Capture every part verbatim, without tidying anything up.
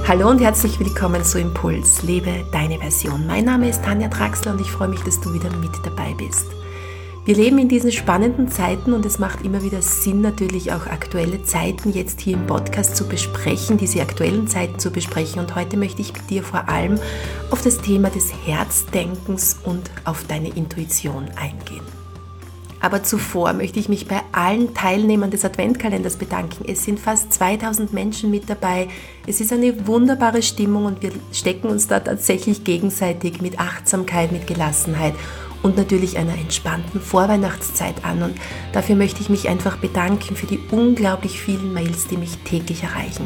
Hallo und herzlich willkommen zu Impuls, lebe deine Version. Mein Name ist Tanja Draxler und ich freue mich, dass du wieder mit dabei bist. Wir leben in diesen spannenden Zeiten und es macht immer wieder Sinn, natürlich auch aktuelle Zeiten jetzt hier im Podcast zu besprechen, diese aktuellen Zeiten zu besprechen. Und heute möchte ich mit dir vor allem auf das Thema des Herzdenkens und auf deine Intuition eingehen. Aber zuvor möchte ich mich bei allen Teilnehmern des Adventkalenders bedanken. Es sind fast zweitausend Menschen mit dabei. Es ist eine wunderbare Stimmung und wir stecken uns da tatsächlich gegenseitig mit Achtsamkeit, mit Gelassenheit und natürlich einer entspannten Vorweihnachtszeit an. Und dafür möchte ich mich einfach bedanken für die unglaublich vielen Mails, die mich täglich erreichen.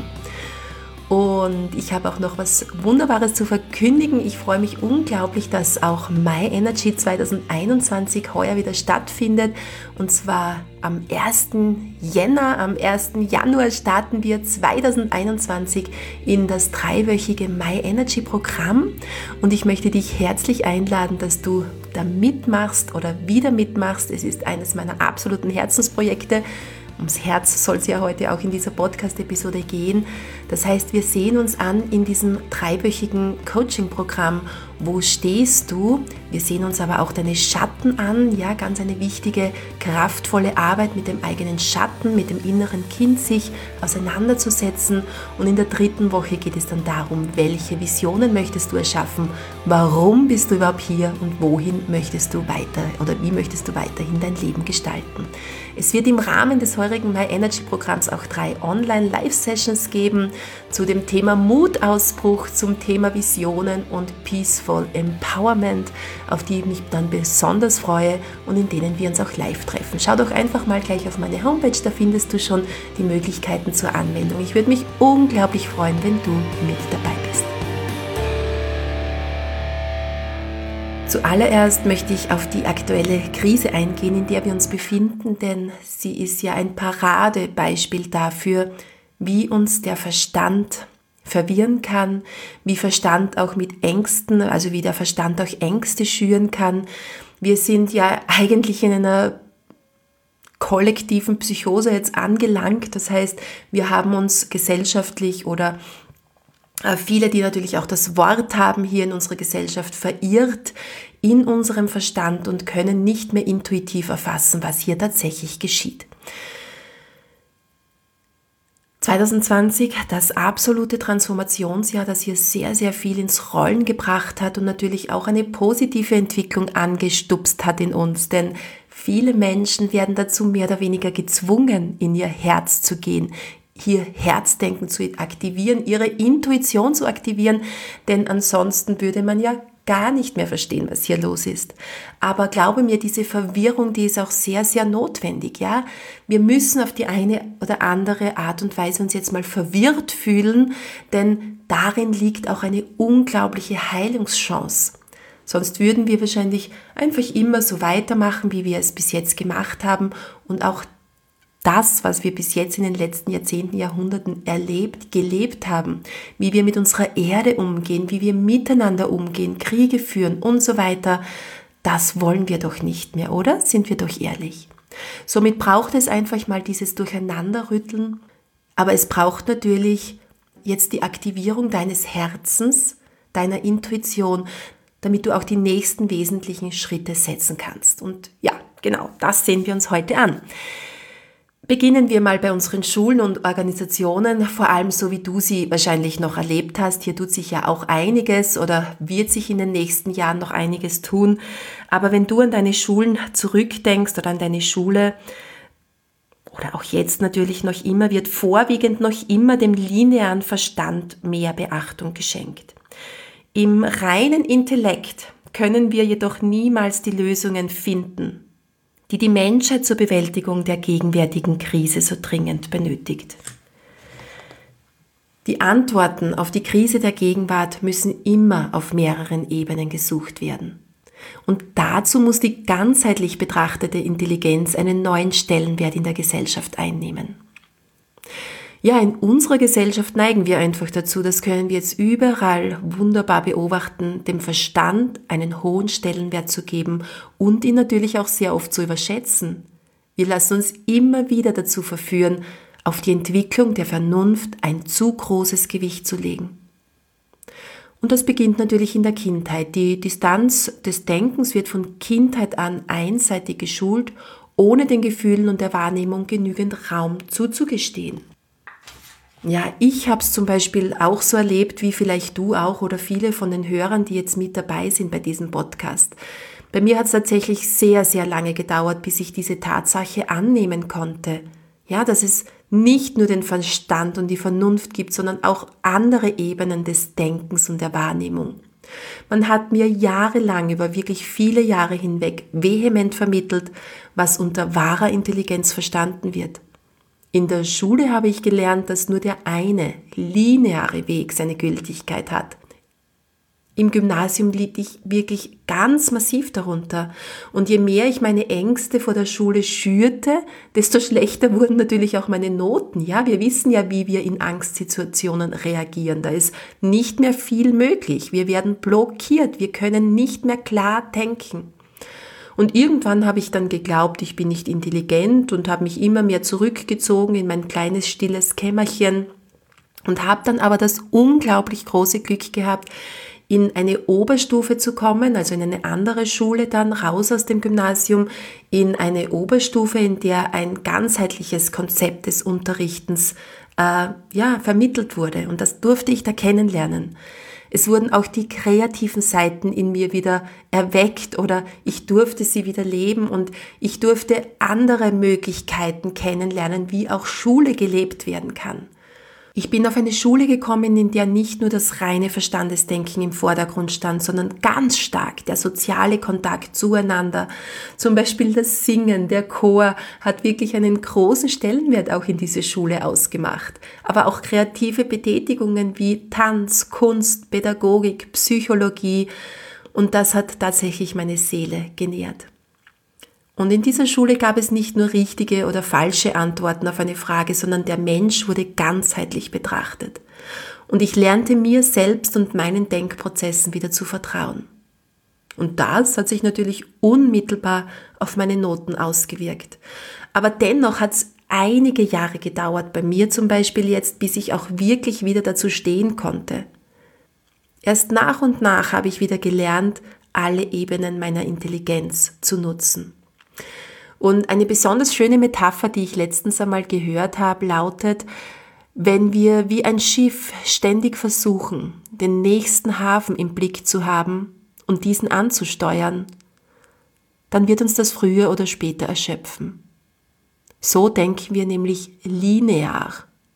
Und ich habe auch noch was Wunderbares zu verkündigen. Ich freue mich unglaublich, dass auch My Energy zwanzig einundzwanzig heuer wieder stattfindet. Und zwar am ersten Jänner, am ersten Januar starten wir zwanzig einundzwanzig in das dreiwöchige My Energy Programm. Und ich möchte dich herzlich einladen, dass du da mitmachst oder wieder mitmachst. Es ist eines meiner absoluten Herzensprojekte. Ums Herz soll es ja heute auch in dieser Podcast-Episode gehen. Das heißt, wir sehen uns an in diesem dreiwöchigen Coaching-Programm. Wo stehst du? Wir sehen uns aber auch deine Schatten an. Ja, ganz eine wichtige, kraftvolle Arbeit mit dem eigenen Schatten, mit dem inneren Kind sich auseinanderzusetzen. Und in der dritten Woche geht es dann darum, welche Visionen möchtest du erschaffen? Warum bist du überhaupt hier? Und wohin möchtest du weiter oder wie möchtest du weiterhin dein Leben gestalten? Es wird im Rahmen des heurigen My Energy Programms auch drei Online-Live-Sessions geben zu dem Thema Mutausbruch, zum Thema Visionen und Peaceful Empowerment, auf die ich mich dann besonders freue und in denen wir uns auch live treffen. Schau doch einfach mal gleich auf meine Homepage, da findest du schon die Möglichkeiten zur Anmeldung. Ich würde mich unglaublich freuen, wenn du mit dabei bist. Zuallererst möchte ich auf die aktuelle Krise eingehen, in der wir uns befinden, denn sie ist ja ein Paradebeispiel dafür, wie uns der Verstand verwirren kann, wie Verstand auch mit Ängsten, also wie der Verstand auch Ängste schüren kann. Wir sind ja eigentlich in einer kollektiven Psychose jetzt angelangt, das heißt, wir haben uns gesellschaftlich oder viele, die natürlich auch das Wort haben hier in unserer Gesellschaft, verirrt in unserem Verstand und können nicht mehr intuitiv erfassen, was hier tatsächlich geschieht. zwanzig zwanzig, das absolute Transformationsjahr, das hier sehr, sehr viel ins Rollen gebracht hat und natürlich auch eine positive Entwicklung angestupst hat in uns, denn viele Menschen werden dazu mehr oder weniger gezwungen, in ihr Herz zu gehen, hier Herzdenken zu aktivieren, ihre Intuition zu aktivieren, denn ansonsten würde man ja gar nicht mehr verstehen, was hier los ist. Aber glaube mir, diese Verwirrung, die ist auch sehr, sehr notwendig, ja. Wir müssen auf die eine oder andere Art und Weise uns jetzt mal verwirrt fühlen, denn darin liegt auch eine unglaubliche Heilungschance. Sonst würden wir wahrscheinlich einfach immer so weitermachen, wie wir es bis jetzt gemacht haben und auch das, was wir bis jetzt in den letzten Jahrzehnten, Jahrhunderten erlebt, gelebt haben, wie wir mit unserer Erde umgehen, wie wir miteinander umgehen, Kriege führen und so weiter, das wollen wir doch nicht mehr, oder? Sind wir doch ehrlich. Somit braucht es einfach mal dieses Durcheinanderrütteln, aber es braucht natürlich jetzt die Aktivierung deines Herzens, deiner Intuition, damit du auch die nächsten wesentlichen Schritte setzen kannst. Und ja, genau, das sehen wir uns heute an. Beginnen wir mal bei unseren Schulen und Organisationen, vor allem so wie du sie wahrscheinlich noch erlebt hast. Hier tut sich ja auch einiges oder wird sich in den nächsten Jahren noch einiges tun. Aber wenn du an deine Schulen zurückdenkst oder an deine Schule oder auch jetzt natürlich noch immer, wird vorwiegend noch immer dem linearen Verstand mehr Beachtung geschenkt. Im reinen Intellekt können wir jedoch niemals die Lösungen finden, die die Menschheit zur Bewältigung der gegenwärtigen Krise so dringend benötigt. Die Antworten auf die Krise der Gegenwart müssen immer auf mehreren Ebenen gesucht werden. Und dazu muss die ganzheitlich betrachtete Intelligenz einen neuen Stellenwert in der Gesellschaft einnehmen. Ja, in unserer Gesellschaft neigen wir einfach dazu, das können wir jetzt überall wunderbar beobachten, dem Verstand einen hohen Stellenwert zu geben und ihn natürlich auch sehr oft zu überschätzen. Wir lassen uns immer wieder dazu verführen, auf die Entwicklung der Vernunft ein zu großes Gewicht zu legen. Und das beginnt natürlich in der Kindheit. Die Distanz des Denkens wird von Kindheit an einseitig geschult, ohne den Gefühlen und der Wahrnehmung genügend Raum zuzugestehen. Ja, ich habe es zum Beispiel auch so erlebt, wie vielleicht du auch oder viele von den Hörern, die jetzt mit dabei sind bei diesem Podcast. Bei mir hat es tatsächlich sehr, sehr lange gedauert, bis ich diese Tatsache annehmen konnte. Ja, dass es nicht nur den Verstand und die Vernunft gibt, sondern auch andere Ebenen des Denkens und der Wahrnehmung. Man hat mir jahrelang, über wirklich viele Jahre hinweg, vehement vermittelt, was unter wahrer Intelligenz verstanden wird. In der Schule habe ich gelernt, dass nur der eine, lineare Weg seine Gültigkeit hat. Im Gymnasium litt ich wirklich ganz massiv darunter. Und je mehr ich meine Ängste vor der Schule schürte, desto schlechter wurden natürlich auch meine Noten. Ja, wir wissen ja, wie wir in Angstsituationen reagieren. Da ist nicht mehr viel möglich. Wir werden blockiert. Wir können nicht mehr klar denken. Und irgendwann habe ich dann geglaubt, ich bin nicht intelligent und habe mich immer mehr zurückgezogen in mein kleines, stilles Kämmerchen und habe dann aber das unglaublich große Glück gehabt, in eine Oberstufe zu kommen, also in eine andere Schule dann, raus aus dem Gymnasium, in eine Oberstufe, in der ein ganzheitliches Konzept des Unterrichtens äh, ja, vermittelt wurde. Und das durfte ich da kennenlernen. Es wurden auch die kreativen Seiten in mir wieder erweckt oder ich durfte sie wieder leben und ich durfte andere Möglichkeiten kennenlernen, wie auch Schule gelebt werden kann. Ich bin auf eine Schule gekommen, in der nicht nur das reine Verstandesdenken im Vordergrund stand, sondern ganz stark der soziale Kontakt zueinander. Zum Beispiel das Singen, der Chor hat wirklich einen großen Stellenwert auch in diese Schule ausgemacht. Aber auch kreative Betätigungen wie Tanz, Kunst, Pädagogik, Psychologie und das hat tatsächlich meine Seele genährt. Und in dieser Schule gab es nicht nur richtige oder falsche Antworten auf eine Frage, sondern der Mensch wurde ganzheitlich betrachtet. Und ich lernte mir selbst und meinen Denkprozessen wieder zu vertrauen. Und das hat sich natürlich unmittelbar auf meine Noten ausgewirkt. Aber dennoch hat es einige Jahre gedauert, bei mir zum Beispiel jetzt, bis ich auch wirklich wieder dazu stehen konnte. Erst nach und nach habe ich wieder gelernt, alle Ebenen meiner Intelligenz zu nutzen. Und eine besonders schöne Metapher, die ich letztens einmal gehört habe, lautet, wenn wir wie ein Schiff ständig versuchen, den nächsten Hafen im Blick zu haben und diesen anzusteuern, dann wird uns das früher oder später erschöpfen. So denken wir nämlich linear.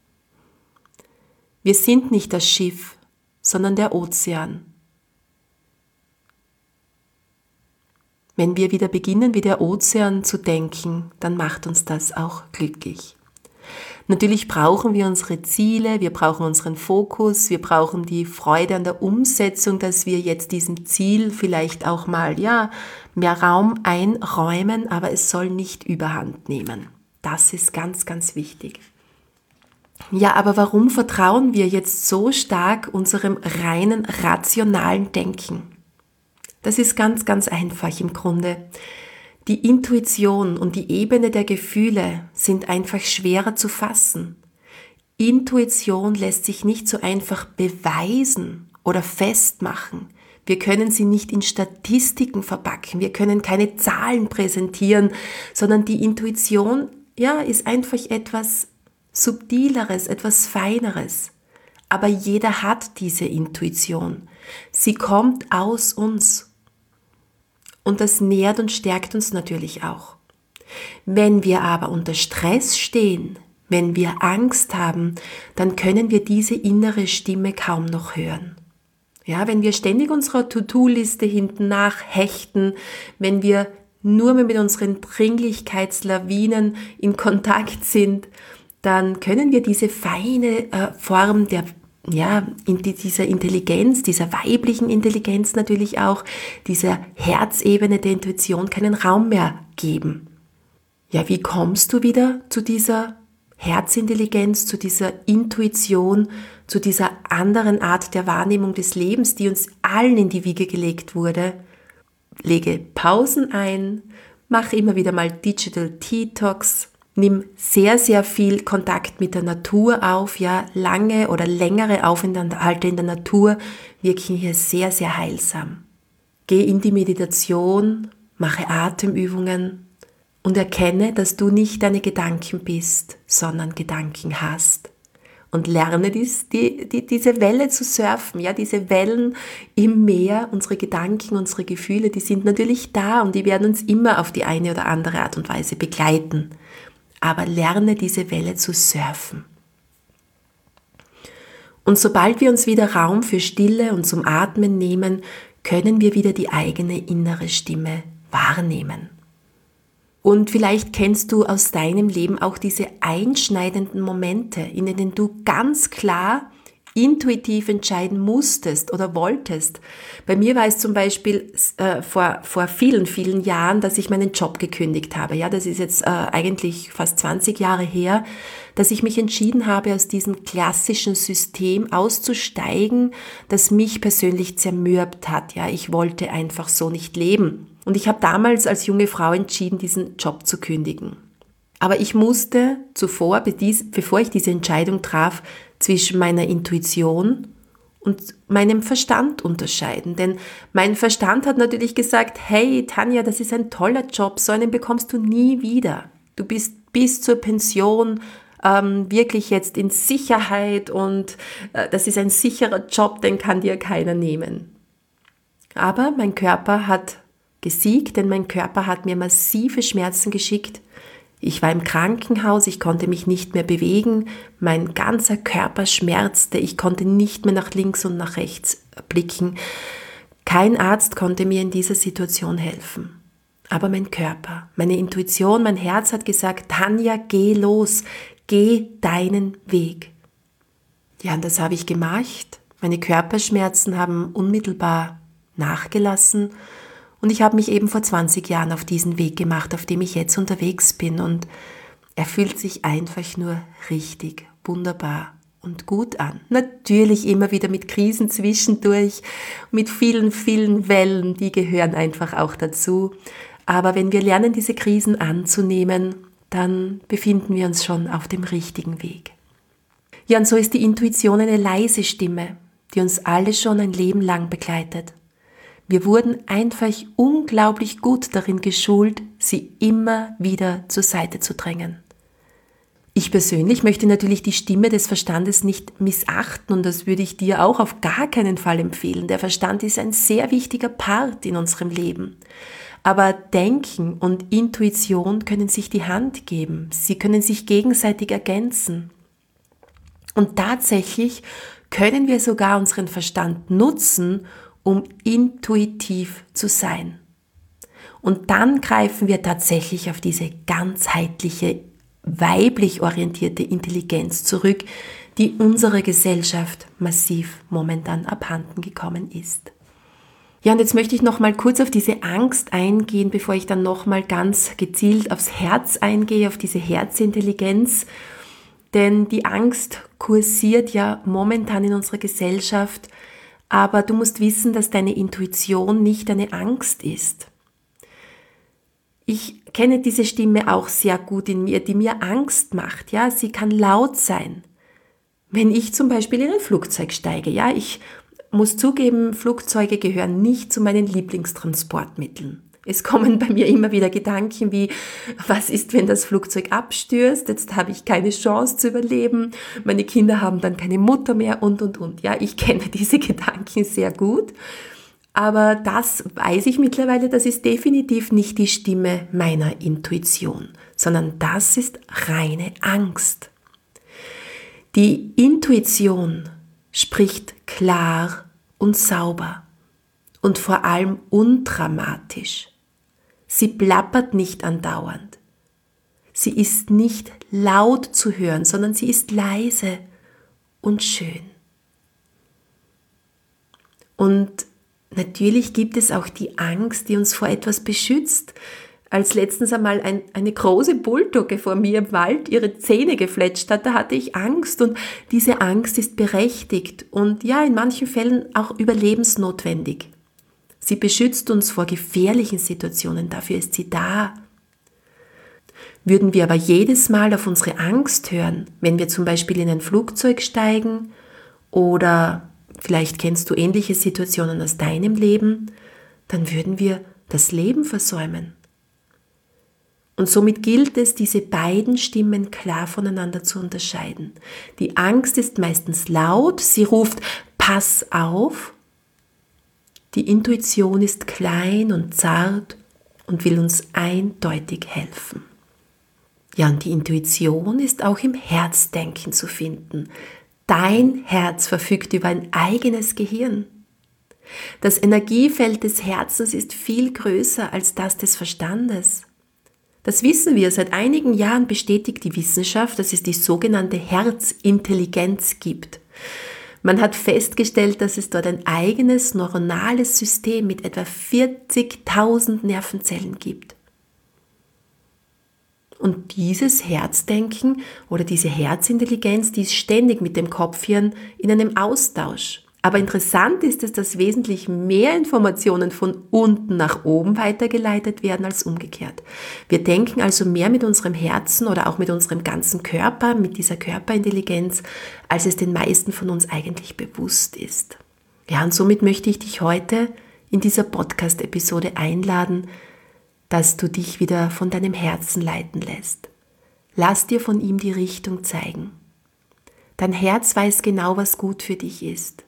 Wir sind nicht das Schiff, sondern der Ozean. Wenn wir wieder beginnen, wie der Ozean zu denken, dann macht uns das auch glücklich. Natürlich brauchen wir unsere Ziele, wir brauchen unseren Fokus, wir brauchen die Freude an der Umsetzung, dass wir jetzt diesem Ziel vielleicht auch mal ja, mehr Raum einräumen, aber es soll nicht überhand nehmen. Das ist ganz, ganz wichtig. Ja, aber warum vertrauen wir jetzt so stark unserem reinen rationalen Denken? Das ist ganz, ganz einfach im Grunde. Die Intuition und die Ebene der Gefühle sind einfach schwerer zu fassen. Intuition lässt sich nicht so einfach beweisen oder festmachen. Wir können sie nicht in Statistiken verpacken. Wir können keine Zahlen präsentieren, sondern die Intuition, ja, ist einfach etwas Subtileres, etwas Feineres. Aber jeder hat diese Intuition. Sie kommt aus uns. Und das nährt und stärkt uns natürlich auch. Wenn wir aber unter Stress stehen, wenn wir Angst haben, dann können wir diese innere Stimme kaum noch hören. Ja, wenn wir ständig unserer To-Do-Liste hinten nachhechten, wenn wir nur mehr mit unseren Dringlichkeitslawinen in Kontakt sind, dann können wir diese feine äh, Form der ja, in dieser Intelligenz, dieser weiblichen Intelligenz natürlich auch, dieser Herzebene der Intuition keinen Raum mehr geben. Ja, wie kommst du wieder zu dieser Herzintelligenz, zu dieser Intuition, zu dieser anderen Art der Wahrnehmung des Lebens, die uns allen in die Wiege gelegt wurde? Lege Pausen ein, mach immer wieder mal Digital Detox, Nimm sehr, sehr viel Kontakt mit der Natur auf, ja, lange oder längere Aufenthalte in der Natur wirken hier sehr, sehr heilsam. Geh in die Meditation, mache Atemübungen und erkenne, dass du nicht deine Gedanken bist, sondern Gedanken hast. Und lerne dies, die, die, diese Welle zu surfen, ja, diese Wellen im Meer, unsere Gedanken, unsere Gefühle, die sind natürlich da und die werden uns immer auf die eine oder andere Art und Weise begleiten. Aber lerne diese Welle zu surfen. Und sobald wir uns wieder Raum für Stille und zum Atmen nehmen, können wir wieder die eigene innere Stimme wahrnehmen. Und vielleicht kennst du aus deinem Leben auch diese einschneidenden Momente, in denen du ganz klar intuitiv entscheiden musstest oder wolltest. Bei mir war es zum Beispiel äh, vor, vor vielen, vielen Jahren, dass ich meinen Job gekündigt habe. Ja, das ist jetzt äh, eigentlich fast zwanzig Jahre her, dass ich mich entschieden habe, aus diesem klassischen System auszusteigen, das mich persönlich zermürbt hat. Ja, ich wollte einfach so nicht leben. Und ich habe damals als junge Frau entschieden, diesen Job zu kündigen. Aber ich musste zuvor, bevor ich diese Entscheidung traf, zwischen meiner Intuition und meinem Verstand unterscheiden. Denn mein Verstand hat natürlich gesagt, hey Tanja, das ist ein toller Job, so einen bekommst du nie wieder. Du bist bis zur Pension ähm, wirklich jetzt in Sicherheit und äh, das ist ein sicherer Job, den kann dir keiner nehmen. Aber mein Körper hat gesiegt, denn mein Körper hat mir massive Schmerzen geschickt. Ich war im Krankenhaus, ich konnte mich nicht mehr bewegen, mein ganzer Körper schmerzte, ich konnte nicht mehr nach links und nach rechts blicken. Kein Arzt konnte mir in dieser Situation helfen. Aber mein Körper, meine Intuition, mein Herz hat gesagt, Tanja, geh los, geh deinen Weg. Ja, und das habe ich gemacht. Meine Körperschmerzen haben unmittelbar nachgelassen. Und ich habe mich eben vor zwanzig Jahren auf diesen Weg gemacht, auf dem ich jetzt unterwegs bin. Und er fühlt sich einfach nur richtig wunderbar und gut an. Natürlich immer wieder mit Krisen zwischendurch, mit vielen, vielen Wellen, die gehören einfach auch dazu. Aber wenn wir lernen, diese Krisen anzunehmen, dann befinden wir uns schon auf dem richtigen Weg. Ja, und so ist die Intuition eine leise Stimme, die uns alle schon ein Leben lang begleitet. Wir wurden einfach unglaublich gut darin geschult, sie immer wieder zur Seite zu drängen. Ich persönlich möchte natürlich die Stimme des Verstandes nicht missachten und das würde ich dir auch auf gar keinen Fall empfehlen. Der Verstand ist ein sehr wichtiger Part in unserem Leben. Aber Denken und Intuition können sich die Hand geben. Sie können sich gegenseitig ergänzen. Und tatsächlich können wir sogar unseren Verstand nutzen, um intuitiv zu sein. Und dann greifen wir tatsächlich auf diese ganzheitliche, weiblich orientierte Intelligenz zurück, die unserer Gesellschaft massiv momentan abhanden gekommen ist. Ja, und jetzt möchte ich noch mal kurz auf diese Angst eingehen, bevor ich dann noch mal ganz gezielt aufs Herz eingehe, auf diese Herzintelligenz. Denn die Angst kursiert ja momentan in unserer Gesellschaft. Aber du musst wissen, dass deine Intuition nicht eine Angst ist. Ich kenne diese Stimme auch sehr gut in mir, die mir Angst macht. Ja, sie kann laut sein. Wenn ich zum Beispiel in ein Flugzeug steige, ja, ich muss zugeben, Flugzeuge gehören nicht zu meinen Lieblingstransportmitteln. Es kommen bei mir immer wieder Gedanken wie, was ist, wenn das Flugzeug abstürzt? Jetzt habe ich keine Chance zu überleben. Meine Kinder haben dann keine Mutter mehr und, und, und. Ja, ich kenne diese Gedanken sehr gut. Aber das weiß ich mittlerweile, das ist definitiv nicht die Stimme meiner Intuition, sondern das ist reine Angst. Die Intuition spricht klar und sauber und vor allem undramatisch. Sie plappert nicht andauernd. Sie ist nicht laut zu hören, sondern sie ist leise und schön. Und natürlich gibt es auch die Angst, die uns vor etwas beschützt. Als letztens einmal ein, eine große Bulldogge vor mir im Wald ihre Zähne gefletscht hat, da hatte ich Angst und diese Angst ist berechtigt und ja, in manchen Fällen auch überlebensnotwendig. Sie beschützt uns vor gefährlichen Situationen, dafür ist sie da. Würden wir aber jedes Mal auf unsere Angst hören, wenn wir zum Beispiel in ein Flugzeug steigen oder vielleicht kennst du ähnliche Situationen aus deinem Leben, dann würden wir das Leben versäumen. Und somit gilt es, diese beiden Stimmen klar voneinander zu unterscheiden. Die Angst ist meistens laut, sie ruft Pass auf. Die Intuition ist klein und zart und will uns eindeutig helfen. Ja, und die Intuition ist auch im Herzdenken zu finden. Dein Herz verfügt über ein eigenes Gehirn. Das Energiefeld des Herzens ist viel größer als das des Verstandes. Das wissen wir. Seit einigen Jahren bestätigt die Wissenschaft, dass es die sogenannte Herzintelligenz gibt. Man hat festgestellt, dass es dort ein eigenes neuronales System mit etwa vierzigtausend Nervenzellen gibt. Und dieses Herzdenken oder diese Herzintelligenz, die ist ständig mit dem Kopfhirn in einem Austausch. Aber interessant ist es, dass wesentlich mehr Informationen von unten nach oben weitergeleitet werden als umgekehrt. Wir denken also mehr mit unserem Herzen oder auch mit unserem ganzen Körper, mit dieser Körperintelligenz, als es den meisten von uns eigentlich bewusst ist. Ja, und somit möchte ich dich heute in dieser Podcast-Episode einladen, dass du dich wieder von deinem Herzen leiten lässt. Lass dir von ihm die Richtung zeigen. Dein Herz weiß genau, was gut für dich ist.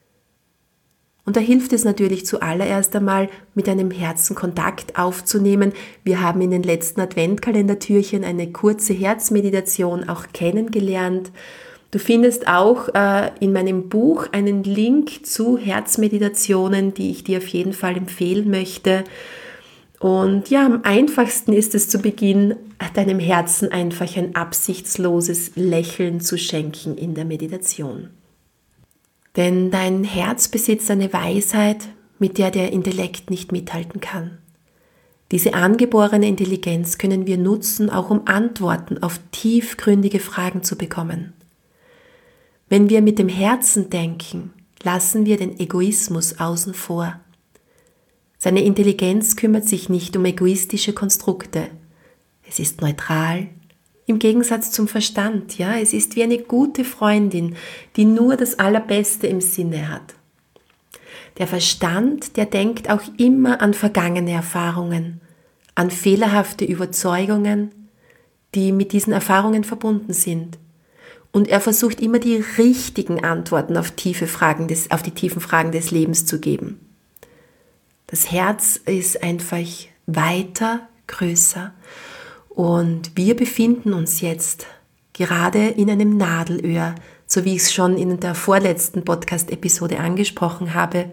Und da hilft es natürlich zuallererst einmal, mit deinem Herzen Kontakt aufzunehmen. Wir haben in den letzten Adventkalendertürchen eine kurze Herzmeditation auch kennengelernt. Du findest auch äh, in meinem Buch einen Link zu Herzmeditationen, die ich dir auf jeden Fall empfehlen möchte. Und ja, am einfachsten ist es zu Beginn, deinem Herzen einfach ein absichtsloses Lächeln zu schenken in der Meditation. Denn dein Herz besitzt eine Weisheit, mit der der Intellekt nicht mithalten kann. Diese angeborene Intelligenz können wir nutzen, auch um Antworten auf tiefgründige Fragen zu bekommen. Wenn wir mit dem Herzen denken, lassen wir den Egoismus außen vor. Seine Intelligenz kümmert sich nicht um egoistische Konstrukte. Es ist neutral. Im Gegensatz zum Verstand, ja, es ist wie eine gute Freundin, die nur das Allerbeste im Sinne hat. Der Verstand, der denkt auch immer an vergangene Erfahrungen, an fehlerhafte Überzeugungen, die mit diesen Erfahrungen verbunden sind. Und er versucht immer die richtigen Antworten auf, tiefe Fragen des, auf die tiefen Fragen des Lebens zu geben. Das Herz ist einfach weiter, größer. Und wir befinden uns jetzt gerade in einem Nadelöhr, so wie ich es schon in der vorletzten Podcast-Episode angesprochen habe.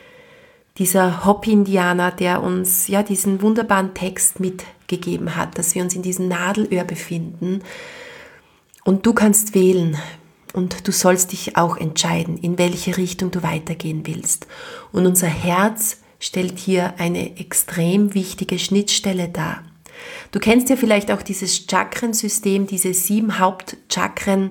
Dieser Hopi-Indianer, der uns ja diesen wunderbaren Text mitgegeben hat, dass wir uns in diesem Nadelöhr befinden. Und du kannst wählen und du sollst dich auch entscheiden, in welche Richtung du weitergehen willst. Und unser Herz stellt hier eine extrem wichtige Schnittstelle dar. Du kennst ja vielleicht auch dieses Chakrensystem, diese sieben Hauptchakren,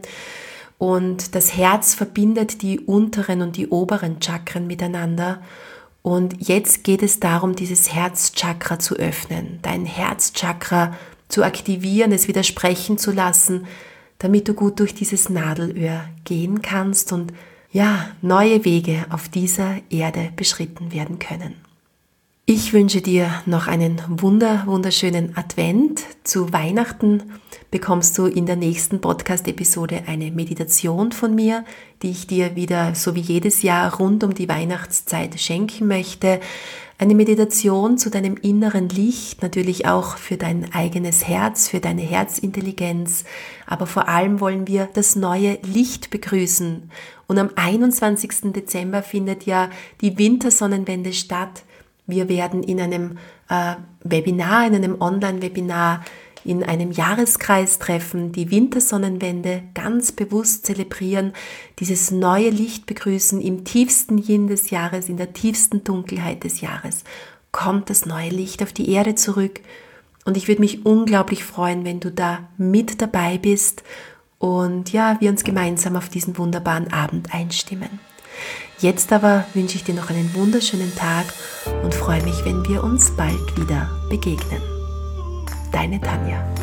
und das Herz verbindet die unteren und die oberen Chakren miteinander. Und jetzt geht es darum, dieses Herzchakra zu öffnen, dein Herzchakra zu aktivieren, es wieder sprechen zu lassen, damit du gut durch dieses Nadelöhr gehen kannst und ja, neue Wege auf dieser Erde beschritten werden können. Ich wünsche dir noch einen wunder, wunderschönen Advent. Zu Weihnachten bekommst du in der nächsten Podcast-Episode eine Meditation von mir, die ich dir wieder, so wie jedes Jahr, rund um die Weihnachtszeit schenken möchte. Eine Meditation zu deinem inneren Licht, natürlich auch für dein eigenes Herz, für deine Herzintelligenz. Aber vor allem wollen wir das neue Licht begrüßen. Und am einundzwanzigsten Dezember findet ja die Wintersonnenwende statt. Wir werden in einem äh, Webinar, in einem Online-Webinar, in einem Jahreskreistreffen die Wintersonnenwende ganz bewusst zelebrieren, dieses neue Licht begrüßen im tiefsten Yin des Jahres, in der tiefsten Dunkelheit des Jahres. Kommt das neue Licht auf die Erde zurück und ich würde mich unglaublich freuen, wenn du da mit dabei bist und ja, wir uns gemeinsam auf diesen wunderbaren Abend einstimmen. Jetzt aber wünsche ich dir noch einen wunderschönen Tag und freue mich, wenn wir uns bald wieder begegnen. Deine Tanja.